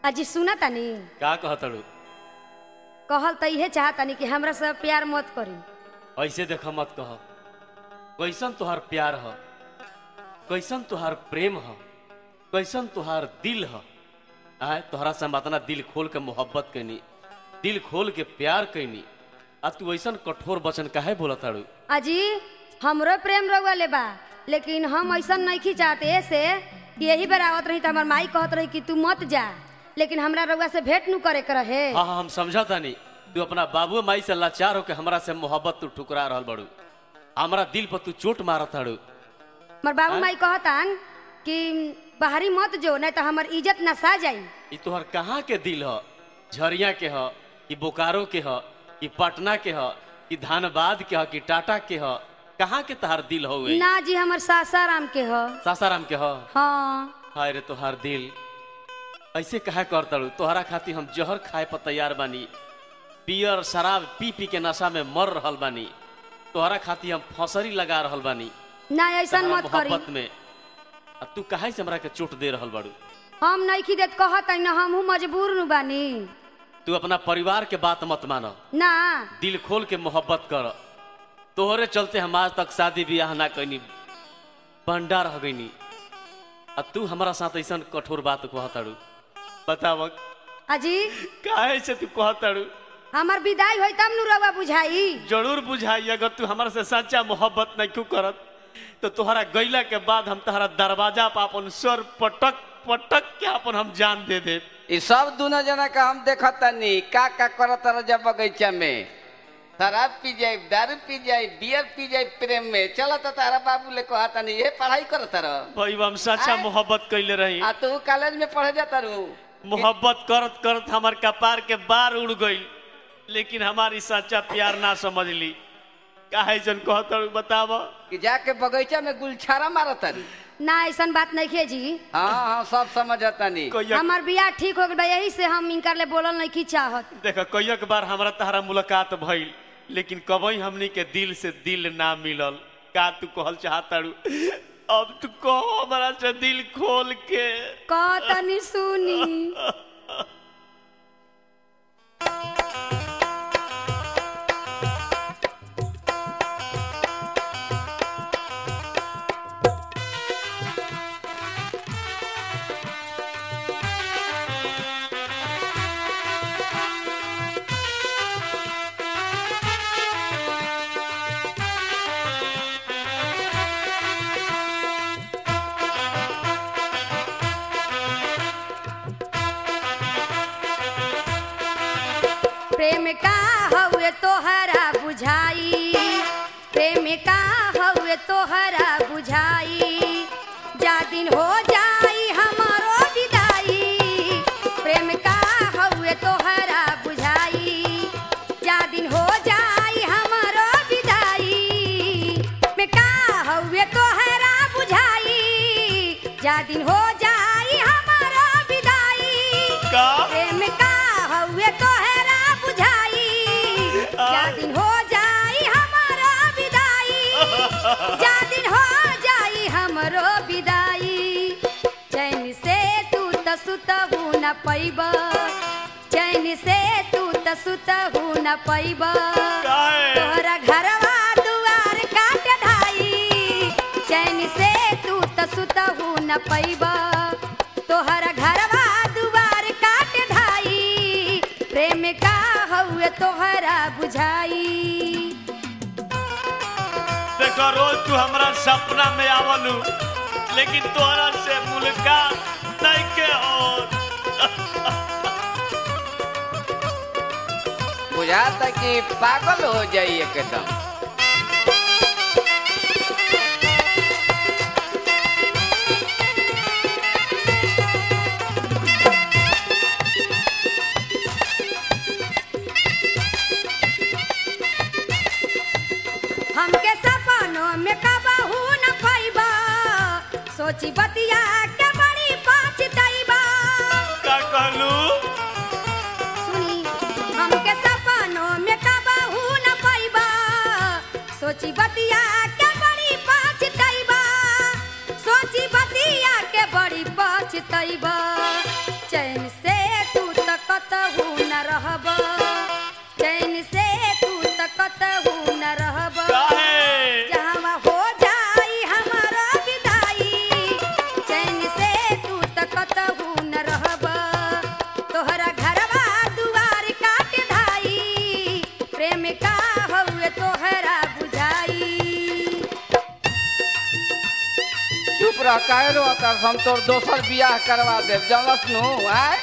अजी सुना तानी का कहतड़ू? कहल त इहे चाहतानी कि हमरा से प्यार मत करी। ऐसे देख मत कह। कैसन तुहार प्यार ह, कैसन तुहार प्रेम ह, कैसन तुहार दिल ह। आए तोहरा से हम इतना दिल खोल के मोहब्बत कैनी, दिल खोल के प्यार कैनी, आ तू ऐसन कठोर वचन काहे बोलताड़ू? अजी हमरो प्रेम रउआ ले बा, लेकिन हम ऐसा नहीं चाहते ऐसे कि यही बार आवत रही तो हमार माई कहत रही कि तू मत जा, लेकिन हमरा रउआ से भेंट नु करे के रहे। हाँ हाँ हम समझता नहीं। तू अपना बाबू माई से लाचार होके हमरा से मोहब्बत तू ठुकरा रहल बड़ू, हमरा दिल पर तू चोट मारत हड़ू। हमार बाबू माई कहतान कि बाहरी मत जो, नहीं तो हमार इज्जत नसा जाई। ई तोहर कहाँ के दिल ह? झरिया के ह कि बोकारो के ह कि पटना के ह कि धानबाद के ह कि टाटा के ह? कहाँ के तोहार दिल हो? ना जी हमार सासाराम के ह। सासाराम के ह? हाँ। हाय रे तोहार दिल ऐसे कहा करतड़ू? तोहरा खातिर हम जहर खाए पर तैयार बानी, बियर शराब पी पी के नशा में मर रहल बानी, तोहरा खातिर हम फसरी लगा रहल बानी ना ऐसा मत करी मोहब्बत में। आ तू काहे से हमरा के चोट दे रहल बाड़ू? हम नहीं की देत कहत न, हमहू मजबूर नु बानी। तू अपना परिवार के बात मत मानो, ना दिल खोल के मोहब्बत कर। तोहरे चलते हम आज तक शादी ब्याह ना कैनी, बंडा रह गईनी, आ तू हमारा साथ ऐसा कठोर बात कहताड़ू? बताव अजी काहे से तू कहताड़ू? हमार विदाई होई तब नु रउआ बुझाई। जरूर बुझाई। अगर तू हमारे से सच्चा मोहब्बत नहीं क्यों करत तो तोहरा गईला के बाद हम तोहरा दरवाजा पर अपन सर पटक पटक के अपन हम जान दे दे। ये सब दोनों जना का हम देखतानी का करत रह जब बगीचा में शराब पी जाए, दारू पी जाए, बियर पी जाए, प्रेम में चलत तारा बाबू ले कहतानी ये पढ़ाई करत रह। भाई हम सच्चा मोहब्बत कैले रही, आ तू कॉलेज में पढ़े जाता रू। मोहब्बत करत करत हमार कपार के बार उड़ गई, लेकिन हमारी सच्चा प्यार ना समझ ली। काहे जन कहतड़ू? बताव कि जाके बगीचा में गुलछारा मारत रू। ना ऐसा बात नहीं खे जी। हाँ हाँ सब समझतानी। हमार बियाह ठीक हो गई, यही से हम इनकर ले बोलल नहीं की चाहत। देखा कई बार हमरा तहरा मुलाकात भइल, लेकिन कभी हमनी के दिल से दिल ना मिलल। का तू कहल चाहताड़ू? अब तू कहो हमरा से दिल खोल के। कहतनी सुनी प्रेम का हउए तोहरा बुझाई, प्रेम का हउए तोहरा बुझाई, जा दिन हो जाई हमारो विदाई। प्रेम का हउए तोहरा बुझाई, जा दिन हो जाई हमारो विदाई। प्रेम का हउए तोहरा बुझाई, जा दिन हो जाई हमारो विदाई। प्रेम का हउए तोहरा जा दिन हो जाई हमारो विदाई, जा दिन हो जाई हमरो विदाई। चैन से तू त सुतहू न पैब, चैन से तू त सुतहू न पैब, तोहरा घरवा दुआर काट ढाई। चैन से तू त सुतहू न पैब, तोहरा घरवा दुआर काट ढाई। प्रेम का हउए तोहरा बुझाई। देखो रोज तू हमरा सपना में आवलू, लेकिन तोहरा से मुलाकात नहीं के और। बुझाता कि पागल हो जाई एकदम। हमके सपनों में कबहू न पाइबा, सोची बतिया के बड़ी पछताइबा। का कहलू? सुनी हमके सपनों में कबहू न पाइबा, सोची बतिया के बड़ी पछताइबा, सोची बतिया के बड़ी पछताइबा। चैन से बियाह काहे रोता हम तोर दोसर बियाह करवा देब जानस नु आय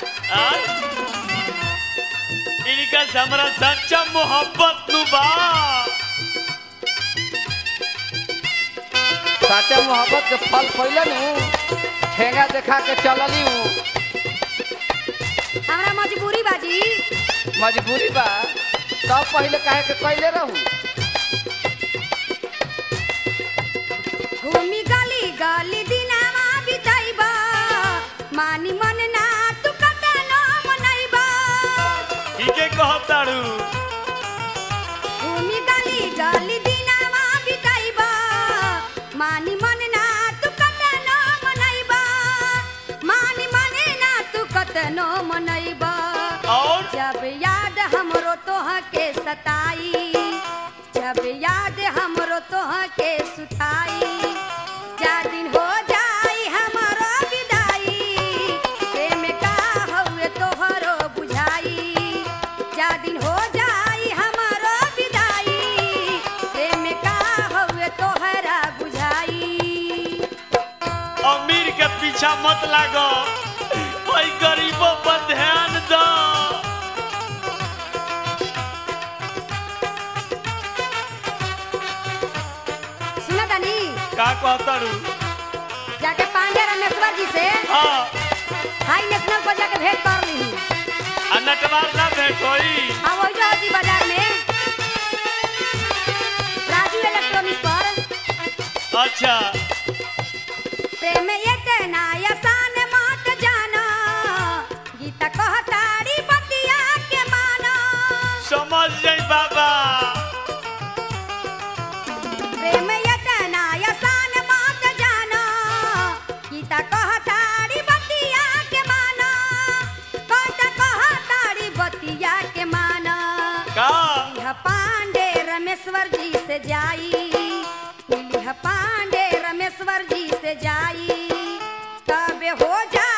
इनका हमरा सच्चा मोहब्बत नु बा सच्चा मोहब्बत के फल पहिले नु ठेंगा देखा के चलली हूँ हमरा मजबूरी बाजी मजबूरी बा तब पहिले काहे के कैले रहू घूमी गली गली दिनावा बिताइबा मानी मन ना तू कतनो मनैबा ठीके कहताड़ू घूमी गली गली दिनावा बिताइबा मानी मन ना तू कतनो मनैबा मानी मन ना तू कतनो मनैबा और जब याद हमरो तोह के सताई जब याद हमरो तोह के सुताई जा दिन हो जाई हमरो विदाई प्रेम का हउए तोहरो बुझाई जा दिन हो जाई हमरो विदाई प्रेम का हउए तोहरा बुझाई अमीर के पीछा मत लागो ओई गरीबों पर ध्यान दो सुना तानी का कहताड़ू जाके पांडे रमेश्वर जी से हां हाई नेशनल पर जाके भेंट कर ली अनटवार ना भेंट होई हाँ वही जो जी बाजार में राजू इलेक्ट्रॉनिक्स पर अच्छा प्रेम इतना आसान मत जाना गीता कहताड़ी बतिया के माना समझ जाई बाबा प्रेम इतना आसान मत जाना गीता कहताड़ी बतिया के माना कहताड़ी बतिया के माना का यह पांडे रमेश्वर जी से जाई मिली है पांडे रमेश्वर जी से जाई तब हो जा